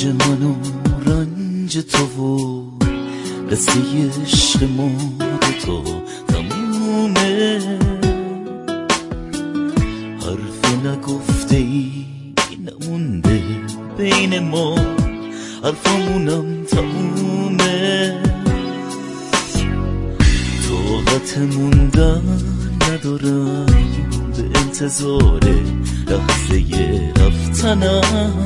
رنج من و رنج تو و قصه عشق ما دوتا تمومه. حرف نگفته ای نمونده بین ما، حرفامونم تمومه. طاقت موندن ندارم به انتظار لحظه رفتنم،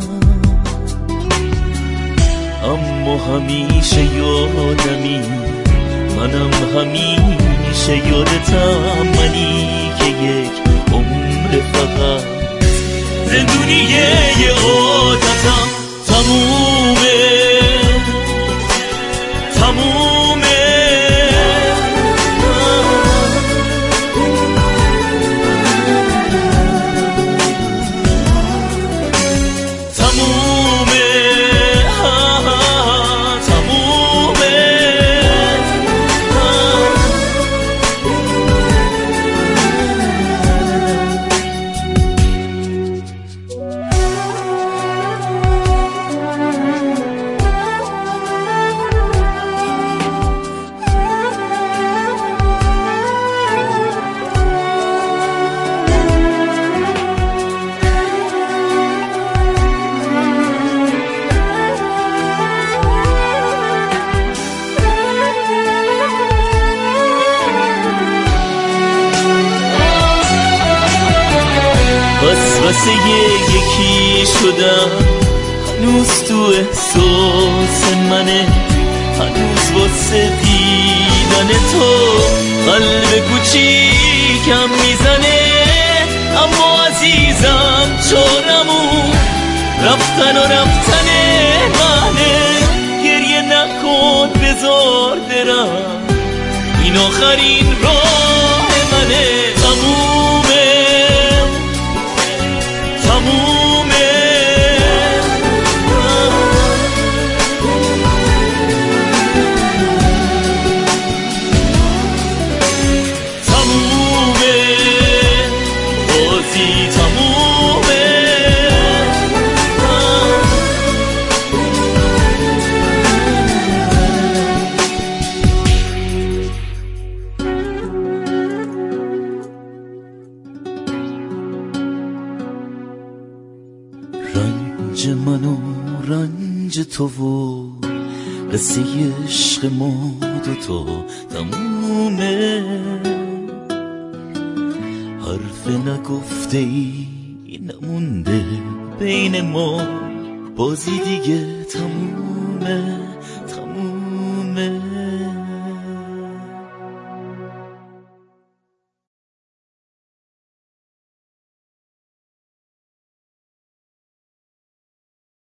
اما همیشه یادمی، منم همیشه یادتم، منی که یک عمر فقط زندونی یه عادتم تمومه تمومه. واسه یکی شدم هنوز تو احساس منه، هنوز واسه دیدن تو قلب کوچیکم میزنه. اما عزیزم چارمون رفتن و رفتنه منه، گریه نکن بذار برم، این آخرین راه منه. تمومه تمومه تمومه بازی تمومه. رنج من و رنج تو و قصه عشق ما دوتا تمومه. حرف نگفته ای نمونده بین ما، بازی دیگه تمومه.